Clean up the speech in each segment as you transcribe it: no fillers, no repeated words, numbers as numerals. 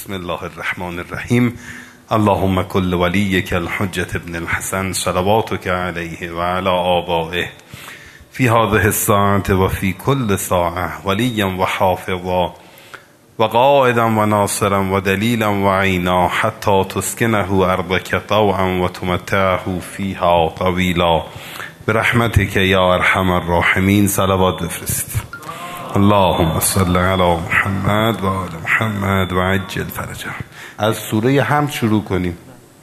بسم الله الرحمن الرحیم. اللهم كل وليك الحجة ابن الحسن صلواتك عليه وعلى آبائه في هذه الساعة وفي كل ساعة وليا وحافظا وقائدا وناصرا ودليلا وعينا حتى تسكنه أرضك طوعا وتمتعه فيها طويلا برحمتك يا أرحم الراحمين. صلوات بفرست. اللهم صل على محمد و آل محمد و عجل فرجه. از سوره حمد شروع کنیم.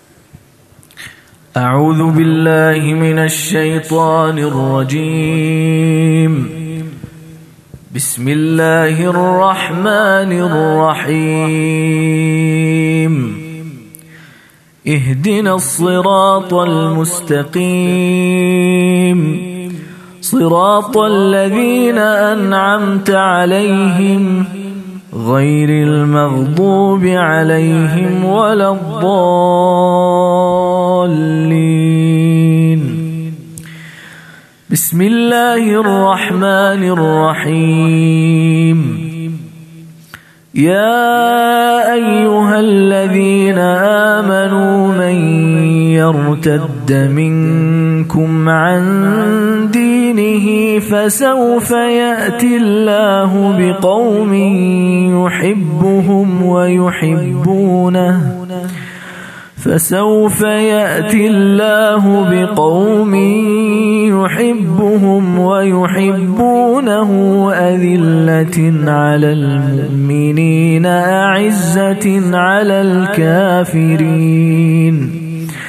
اعوذ بالله من الشیطان الرجیم. بسم الله الرحمن الرحیم. اهدنا الصراط المستقیم صراط الذين أنعمت عليهم غير المغضوب عليهم ولا الضالين. بسم الله الرحمن الرحيم. يا أيها الذين آمنوا من يرتد منكم عن دينه فسوف يأتي الله بقوم يحبهم ويحبونه أذلة على المؤمنين أعزة على الكافرين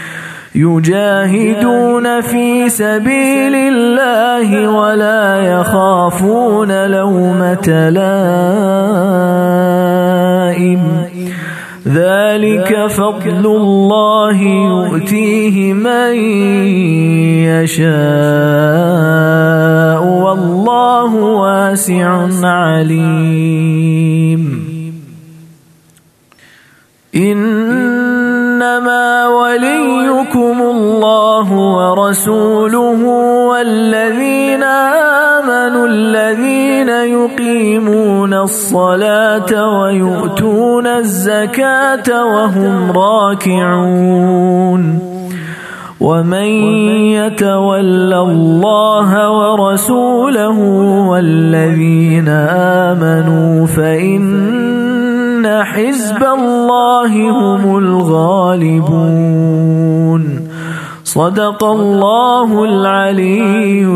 يجاهدون في سبيل الله ولا يخافون لومة لائم ذلك فضل الله يؤتيه من يشاء والله واسع عليم. إنما وليكم الله ورسوله والذين آمنوا الذين يقيمون الصلاة ويؤتون الزكاة وهم راكعون. ومن يتول الله ورسوله والذين آمنوا فإن حزب الله هم الغالبون. صدق الله العلي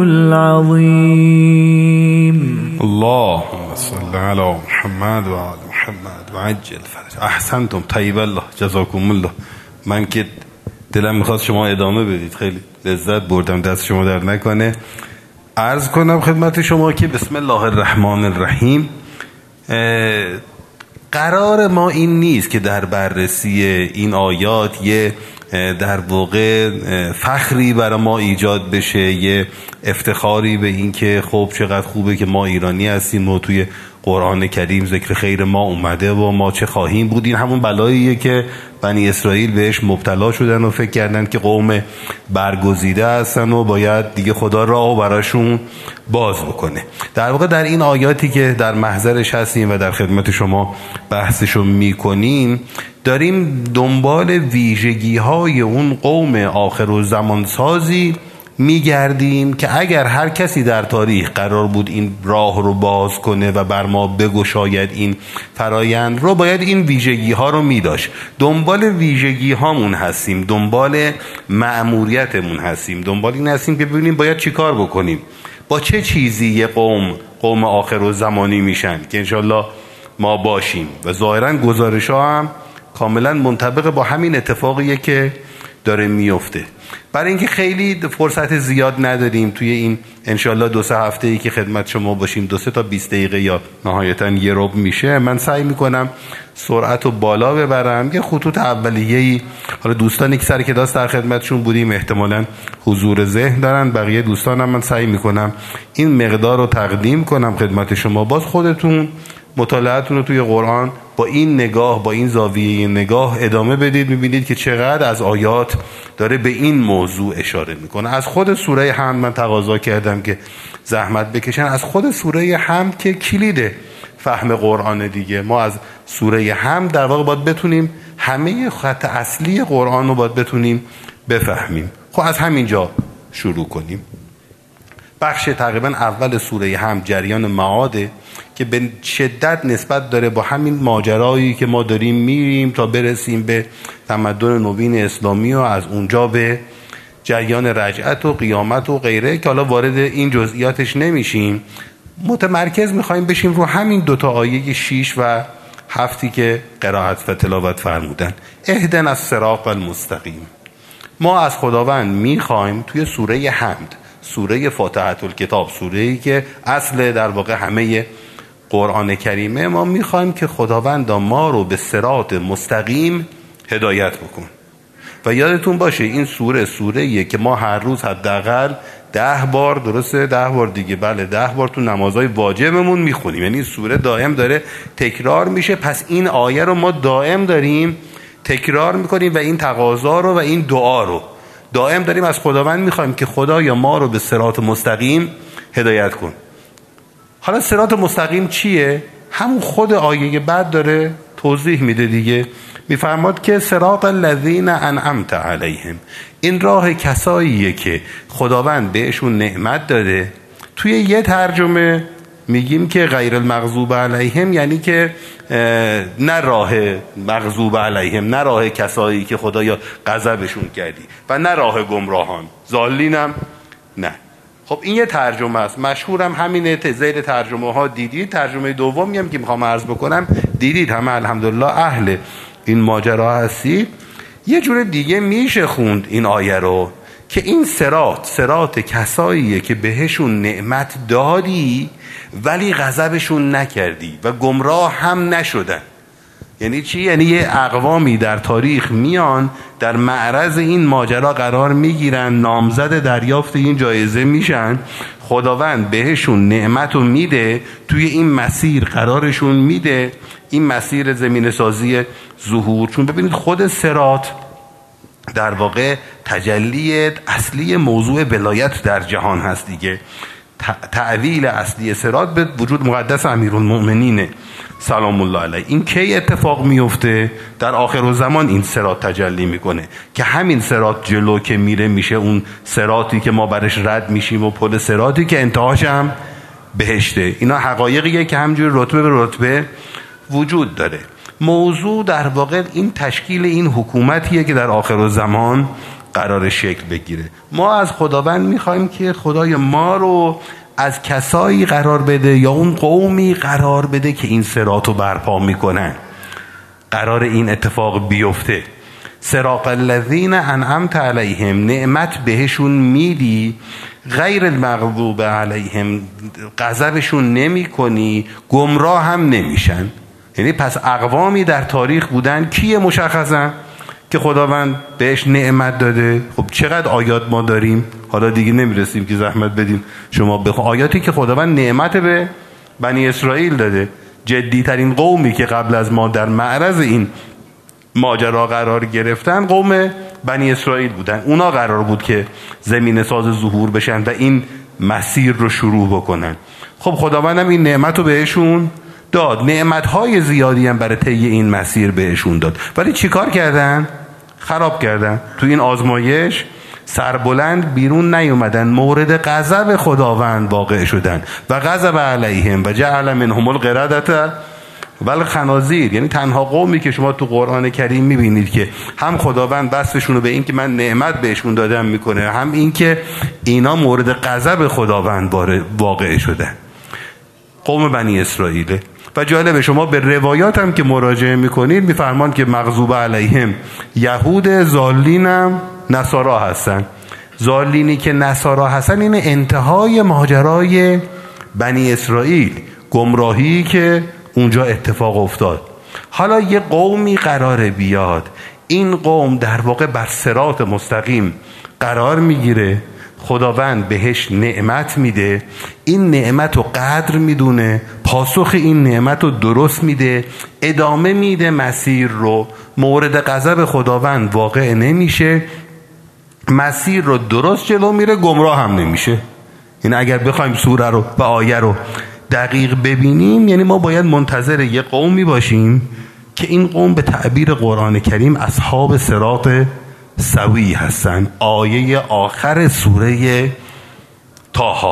العظيم. اللهم صل على محمد و آل محمد و عجل فرج. احسنتم. طیب الله. جزاکم الله. من که دلم میخواست شما ادامه بدید، خیلی لذت بردم، دست شما در نکنه. عرض کنم خدمت شما که بسم الله الرحمن الرحیم. قرار ما این نیست که در بررسی این آیات یه در واقع فخری برای ما ایجاد بشه، یه افتخاری به این که خب چقدر خوبه که ما ایرانی هستیم و توی قرآن کریم ذکر خیر ما اومده و ما چه خواهیم بود. این همون بلاییه که بنی اسرائیل بهش مبتلا شدن و فکر کردن که قوم برگزیده هستن و باید دیگه خدا راهو براشون باز بکنه. در واقع در این آیاتی که در محضرش هستیم و در خدمت شما بحثشو میکنیم، داریم دنبال ویژگی‌های اون قوم آخرالزمان سازی میگردیم که اگر هر کسی در تاریخ قرار بود این راه رو باز کنه و بر ما بگشاید این فرایند رو، باید این ویژگی ها رو میداشت. دنبال ویژگی هامون هستیم، دنبال مأموریتمون هستیم، دنبال این هستیم که ببینیم باید چی کار بکنیم، با چه چیزی یه قوم آخرالزمانی میشن که انشالله ما باشیم. و ظاهرا گزارش ها هم کاملا منطبق با همین اتفاقیه که داره میفته. برای اینکه خیلی فرصت زیاد نداریم توی این انشالله 2-3 هفته‌ای که خدمت شما باشیم، 2-3 تا 20 دقیقه یا نهایتاً یه ربع میشه، من سعی میکنم سرعت رو بالا ببرم. یه خطوط اولیه‌ای، حالا دوستانی که سر کلاس در خدمتشون بودیم احتمالاً حضور ذهن دارن، بقیه دوستانم من سعی میکنم این مقدار رو تقدیم کنم خدمت شما. باز خودتون مطالعه‌تون رو توی قرآن با این نگاه، با این زاویه نگاه ادامه بدید، میبینید که چقدر از آیات داره به این موضوع اشاره میکنه. از خود سوره حمد من تقاضا کردم که زحمت بکشن، از خود سوره حمد که کلیده فهم قرآن دیگه. ما از سوره حمد در واقع باید بتونیم همه خط اصلی قرآن رو باید بتونیم بفهمیم. خب از همینجا شروع کنیم. بخش تقریبا اول سوره حمد جریان معاده که به شدت نسبت داره با همین ماجرایی که ما داریم میریم تا برسیم به تمدن نوین اسلامی و از اونجا به جریان رجعت و قیامت و غیره که حالا وارد این جزئیاتش نمیشیم. متمرکز میخوایم بشیم رو همین دوتا آیه 6 و 7 که قرائت و تلاوت فرمودن. اهدنا الصراط المستقیم. ما از خداوند میخوایم توی سوره حمد، سوره فاتحه الکتاب، سوره‌ای که اصل در واقع همه قرآن کریمه، ما میخوایم که خداوند ما رو به صراط مستقیم هدایت بکن. و یادتون باشه این سوره‌ایه که ما هر روز حداقل 10 بار، درسته 10 بار دیگه، بله 10 بار تو نمازهای واجبمون میخونیم. یعنی سوره دائم داره تکرار میشه. پس این آیه رو ما دائم داریم تکرار میکنیم و این تقاضا رو و این دعا رو دائم داریم از خداوند میخوایم که خدایا ما رو به صراط مستقیم هدایت کن. حالا صراط مستقیم چیه؟ همون خود آیه بعد داره توضیح میده دیگه. میفرماد که صراط الذین انعمت علیهم، این راه کساییه که خداوند بهشون نعمت داده. توی یه ترجمه میگیم که غیر المغضوب علیهم، یعنی که نه راه مغضوب علیهم، نه راه کسایی که خدایا غضبشون کردی، و نه راه گمراهان، ضالینم نه. خب این یه ترجمه است، مشهورم همینه، زیر ترجمه ها دیدید. ترجمه دومی هم که میخوام عرض بکنم دیدید، همه الحمدلله اهل این ماجرا هستید. یه جور دیگه میشه خوند این آیه رو که این صراط کساییه که بهشون نعمت دادی ولی غضبشون نکردی و گمراه هم نشدن. یعنی چی؟ یعنی یه اقوامی در تاریخ میان در معرض این ماجرا قرار میگیرن، نامزد دریافت این جایزه میشن، خداوند بهشون نعمت رو میده، توی این مسیر قرارشون میده، این مسیر زمین سازی ظهور. چون ببینید خود صراط در واقع تجلی اصلی موضوع ولایت در جهان هست دیگه. تعویل اصلی صراط به وجود مقدس امیرالمؤمنین سلام الله علیه. این کی اتفاق میفته؟ در آخرالزمان این صراط تجلی میکنه که همین صراط جلو که میره میشه اون صراطی که ما برش رد میشیم و پل صراطی که انتهاش هم بهشته. اینا حقایقیه که همجور رتبه به رتبه وجود داره. موضوع در واقع این تشکیل این حکومتیه که در آخرالزمان قرار شکل بگیره. ما از خداوند میخوایم که خدای ما رو از کسایی قرار بده یا اون قومی قرار بده که این صراط رو برپا میکنن، قرار این اتفاق بیفته. صراط الذین انعمت علیهم، نعمت بهشون میدی، غیر المغضوب علیهم، غضبشون نمی کنی، گمراه هم نمیشن. یعنی پس اقوامی در تاریخ بودن، کیه مشخصا که خداوند بهش نعمت داده. خب چقدر آیات ما داریم، حالا دیگه نمیرسیم که زحمت بدیم شما بخون آیاتی که خداوند نعمت به بنی اسرائیل داده. جدی ترین قومی که قبل از ما در معرض این ماجرا قرار گرفتن قوم بنی اسرائیل بودن. اونا قرار بود که زمین ساز ظهور بشن و این مسیر رو شروع بکنن. خب خداوند هم این نعمت رو بهشون داد، نعمتهای زیادی هم برای طی این مسیر بهشون داد، ولی چیکار کردن؟ خراب کردن. تو این آزمایش سربلند بیرون نیومدن، مورد غضب خداوند واقع شدن. و غضب علیهم و جعل منهم القردة و الخنازیر. یعنی تنها قومی که شما تو قرآن کریم میبینید که هم خداوند بستشون رو به این که من نعمت بهشون دادم میکنه، هم این که اینا مورد غضب خداوند واقع شدن، قوم بنی اسرائیل. و جالبه شما به روایات هم که مراجعه میکنید میفرمان که مغضوب علیهم یهود، ضالینم نصارا هستن. ضالینی که نصارا هستن این انتهای ماجرای بنی اسرائیل، گمراهی که اونجا اتفاق افتاد. حالا یه قومی قراره بیاد، این قوم در واقع بر صراط مستقیم قرار میگیره، خداوند بهش نعمت میده، این نعمت رو قدر میدونه، پاسخ این نعمت رو درست میده، ادامه میده مسیر رو، مورد غضب خداوند واقع نمیشه، مسیر رو درست جلو میره، گمراه هم نمیشه. این اگر بخوایم سوره رو و آیه رو دقیق ببینیم، یعنی ما باید منتظر یه قومی باشیم که این قوم به تعبیر قرآن کریم اصحاب صراط سوی هستن. آیه آخر سوره طه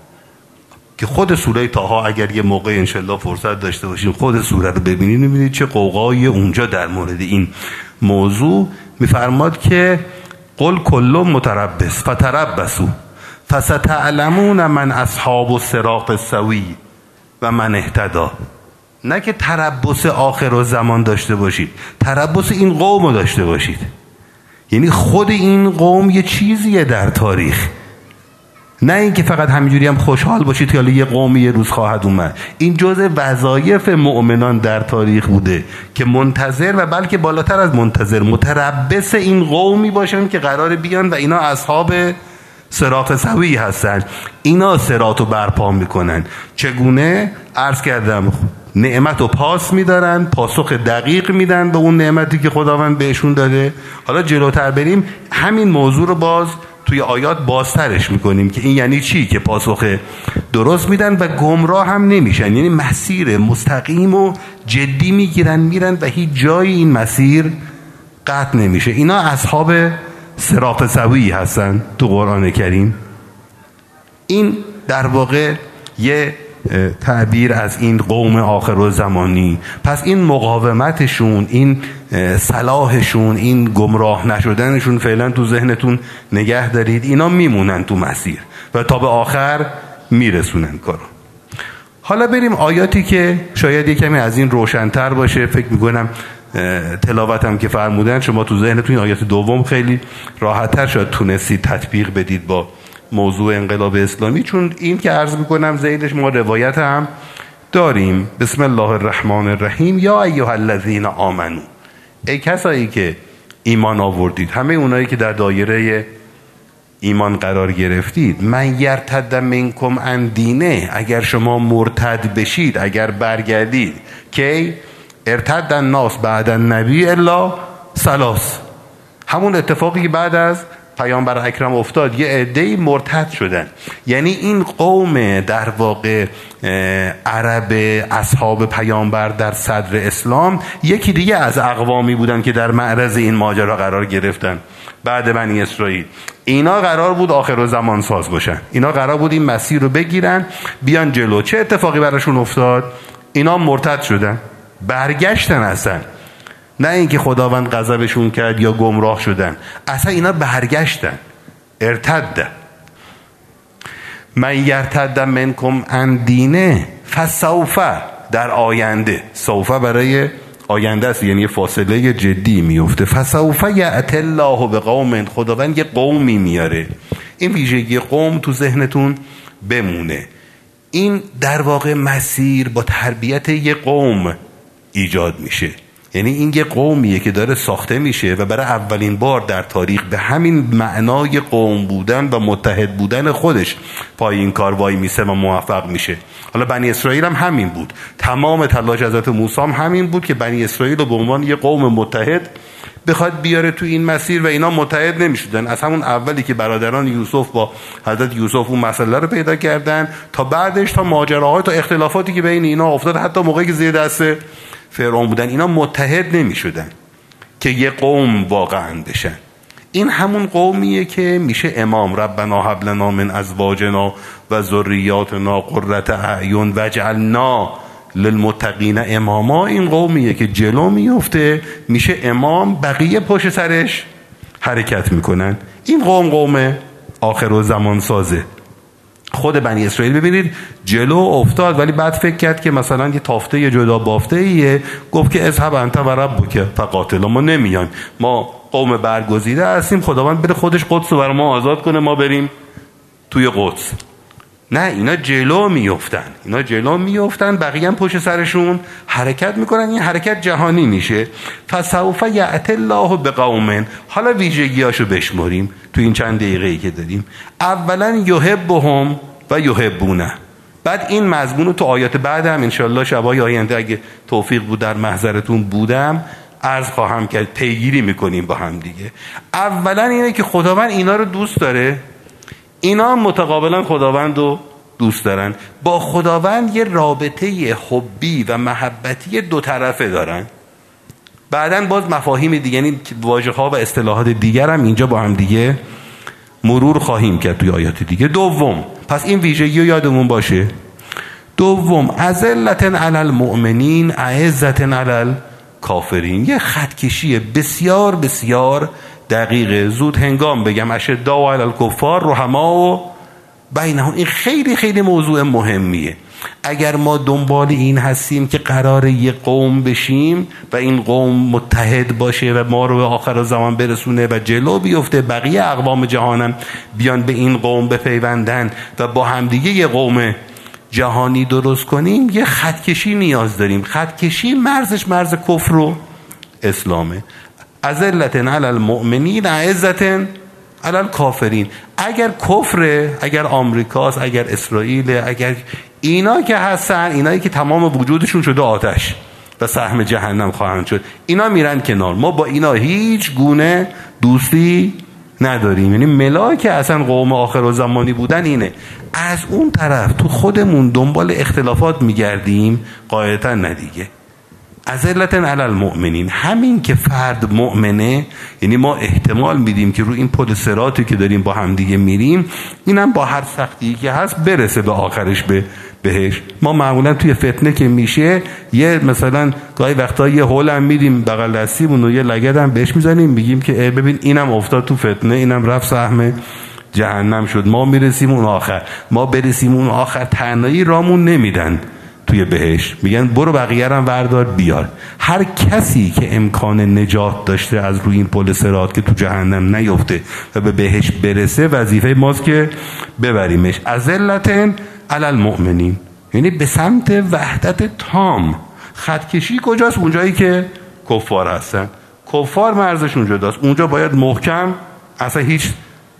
که خود سوره طه اگر یه موقع انشالله فرصت داشته باشیم خود سوره رو ببینید میبینید چه قوقایی اونجا در مورد این موضوع میفرماد که قل کل متربص فتربصوا فستعلمون من اصحاب الصراط السوی و من اهتدی. نه که تربص آخر و زمان داشته باشید، تربص این قوم رو داشته باشید. یعنی خود این قوم یه چیزیه در تاریخ، نه اینکه فقط همینجوری هم خوشحال باشید که حالا یه قومی یه روز خواهد اومد. این جزء وظایف مؤمنان در تاریخ بوده که منتظر و بلکه بالاتر از منتظر متربص این قومی باشن که قرار بیان و اینا اصحاب صراط سوی هستن. اینا صراط رو برپا میکنن. چگونه؟ عرض کردم نعمت رو پاس میدارن، پاسخ دقیق میدن به اون نعمتی که خداوند بهشون داده. حالا جلوتر بریم همین موضوع رو باز توی آیات بازترش میکنیم که این یعنی چی که پاسخ درست میدن و گمراه هم نمیشن، یعنی مسیر مستقیم و جدی میگیرن میرن و هیچ جایی این مسیر قطع نمیشه. اینا اصحاب صراط سوی هستن تو قرآن کریم. این در واقع یه تعبیر از این قوم آخرالزمانی. پس این مقاومتشون، این صلاحشون، این گمراه نشدنشون فعلا تو ذهنتون نگه دارید. اینا میمونن تو مسیر و تا به آخر میرسونن کارو. حالا بریم آیاتی که شاید یکمی از این روشن‌تر باشه. فکر میکنم تلاوتم که فرمودن شما تو ذهنتون این آیات دوم خیلی راحت‌تر شاید تونستید تطبیق بدید با موضوع انقلاب اسلامی، چون این که عرض میکنم زیدش ما روایت هم داریم. بسم الله الرحمن الرحیم. یا ایها الذین آمنو، ای کسایی که ایمان آوردید، همه اونایی که در دایره ایمان قرار گرفتید، من یرتد منکم عن دینه، اگر شما مرتد بشید، اگر برگردید، که ارتد الناس بعد النبی الا ثلاث، همون اتفاقی که بعد از پیامبر اکرم افتاد، یه عده‌ای مرتد شدن. یعنی این قوم در واقع عرب اصحاب پیامبر در صدر اسلام یکی دیگه از اقوامی بودن که در معرض این ماجرا قرار گرفتن بعد بنی اسرائیل. اینا قرار بود آخر زمان ساز باشن، اینا قرار بود این مسیر رو بگیرن بیان جلو. چه اتفاقی براشون افتاد؟ اینا مرتد شدن، برگشتن اصلا. نه اینکه خداوند غضبشون کرد یا گمراه شدن، اصلا اینا برگشتن، ارتد. من یرتد منکم عن دینه فسوف، در آینده، سوف برای آینده است، یعنی فاصله جدی میفته. فسوف یأتی الله بقوم، خداوند یه قومی میاره. این ویژگی قوم تو ذهنتون بمونه. این در واقع مسیر با تربیت یه قوم ایجاد میشه. یعنی این یه قومیه که داره ساخته میشه و برای اولین بار در تاریخ به همین معنای قوم بودن و متحد بودن خودش پای این کار وای میسه و موفق میشه. حالا بنی اسرائیل هم همین بود، تمام تلاش حضرت موسی هم همین بود که بنی اسرائیل رو به عنوان یه قوم متحد بخواد بیاره تو این مسیر و اینا متحد نمیشدن. از همون اولی که برادران یوسف با حضرت یوسف اون مسئله رو پیدا کردن تا بعدش، تا ماجراهای، تا اختلافاتی که بین اینا افتاد، حتی موقعی که زیر دست فرعون بودن، اینا متحد نمی شدن که یه قوم واقعا بشن. این همون قومیه که میشه امام. ربنا هب لنا من ازواجنا و ذریاتنا قرة اعین واجعلنا للمتقین اماما. این قومیه که جلو میفته میشه امام، بقیه پشت سرش حرکت میکنن. این قوم آخر و زمان سازه. خود بنی اسرائیل ببینید جلو افتاد، ولی بعد فکر کرد که مثلا یه تافته جدا بافته ایه، گفت که اذهب انت و ربک فقاتلا، ما نمیان، ما قوم برگزیده هستیم، خداوند بره خودش قدس رو برای ما آزاد کنه، ما بریم توی قدس. نه، اینا جلو میافتن، بقیه هم پشت سرشون حرکت میکنن. این حرکت جهانی میشه. فسوف یأتی الله بقوم. حالا ویژگیاشو بشمریم تو این چند دقیقه‌ای که داریم. اولا یحبهم و یحبونه. بعد این مضمون رو تو آیات بعد هم انشالله شبای آینده اگه توفیق بود در محضرتون بودم عرض خواهم کرد، پیگیری میکنیم با هم دیگه. اولا اینه که خداوند اینا رو دوست داره، اینا متقابلا خداوند رو دوست دارن. با خداوند یه رابطه حبی و محبتی دو طرفه دارن. بعداً باز مفاهیم دیگه، یعنی واژه‌ها و اصطلاحات دیگر هم اینجا با هم دیگه مرور خواهیم کرد توی آیات دیگه. دوم، پس این ویژگی رو یادمون باشه. دوم، اذلة علی المؤمنین اعزة علی الکافرین. یه خطکشی بسیار بسیار دقیقه. زود هنگام بگم اشداء علی الکفار رحماء بینهم. این خیلی خیلی موضوع مهمیه. اگر ما دنبال این هستیم که قراره یه قوم بشیم و این قوم متحد باشه و ما رو به آخر زمان برسونه و جلو بیفته، بقیه اقوام جهانم بیان به این قوم بپیوندن و با همدیگه یه قوم جهانی درست کنیم، یه خطکشی نیاز داریم. خطکشی مرزش مرز کفر و اسلامه. اذلة علی المؤمنین اعزة علی الکافرین. اگر کفره، اگر آمریکاست، اگر اسرائیل، اگر اینا که هستن، اینایی که تمام وجودشون شده آتش و سهم جهنم خواهند شد، اینا میرن کنار. ما با اینا هیچ گونه دوستی نداریم. یعنی ملاک اصلا قوم آخر و زمانی بودن اینه. از اون طرف تو خودمون دنبال اختلافات میگردیم، قاعدتا ندیگه. اذلة علی المؤمنین، همین که فرد مؤمنه، یعنی ما احتمال میدیم که رو این پل صراطی که داریم با هم دیگه میریم، اینم با هر سختی که هست برسه به آخرش به بهش. ما معمولا توی فتنه که میشه یه مثلا گاهی وقتا یه هول هم میدیم بغل دستیمون و یه لگد هم بهش میزنیم، میگیم که ببین اینم افتاد تو فتنه، اینم رفت سهم جهنم شد، ما میرسیم اون آخر. ما برسیم اون آخر تنهایی رامون نمیدن توی بهش، میگن برو بقیه هم وردار بیار. هر کسی که امکان نجات داشته از روی این پل صراط که تو جهنم نیفته و به بهش برسه، وظیفه ماست که ببریمش. اذلة علی المؤمنین، یعنی به سمت وحدت تام. خطکشی کجاست؟ اونجایی که کفار هستن. کفار مرزشون جداست، اونجا باید محکم، اصلا هیچ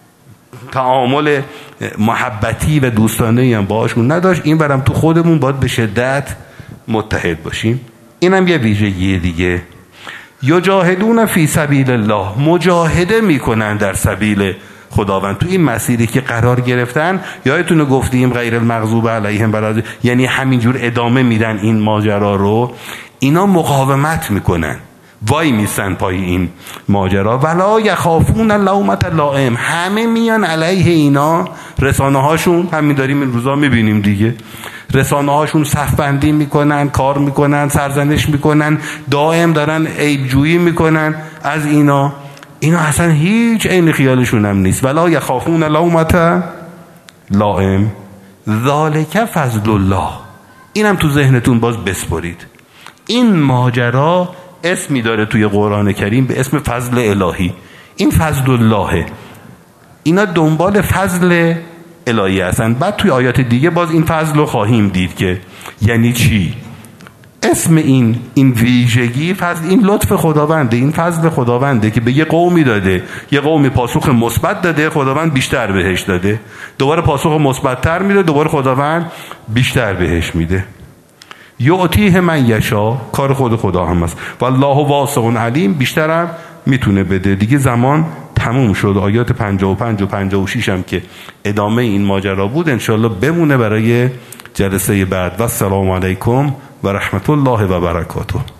تعامل محبتی و دوستانه‌ای هم باهاشون نداشت. این برم تو خودمون باید به شدت متحد باشیم. اینم یه ویژگی دیگه. یجاهدون فی سبیل الله، مجاهده میکنن در سبیل خداوند، تو این مسیری که قرار گرفتن. یادتونه گفتیم غیر المغضوب علیهم ولا، یعنی همینجور ادامه میدن این ماجرا رو. اینا مقاومت میکنن، وای میسن پای این ماجرا. ولا یخافون لومة لائم، همه میان علیه اینا. رسانه هاشون همین داریم این روزا میبینیم دیگه، رسانه هاشون صف بندی میکنن، کار میکنن، سرزنش میکنن، دائم دارن عیب جویی میکنن از اینا. اینا اصلا هیچ عین خیالشون هم نیست. ولا یخافون لومة لائم ذالک فضل الله. اینم تو ذهنتون باز بسپرید. این ماجرا اسمی داره توی قرآن کریم به اسم فضل الهی. این فضل اللهه. اینا دنبال فضل الهی هستن. بعد توی آیات دیگه باز این فضل رو خواهیم دید که یعنی چی. اسم این ویژگی فضل، این لطف خداونده، این فضل خداونده که به یه قومی داده، یه قومی پاسخ مثبت داده، خداوند بیشتر بهش داده، دوباره پاسخ مثبت‌تر میده، دوباره خداوند بیشتر بهش میده. یعطیه من یشا، کار خدا هم است. والله واسع علیم، بیشترم میتونه بده. دیگه زمان تموم شد. آیات 55 و 56 هم که ادامه این ماجرا بود انشالله بمونه برای جلسه بعد. و السلام علیکم و رحمت الله و برکاته.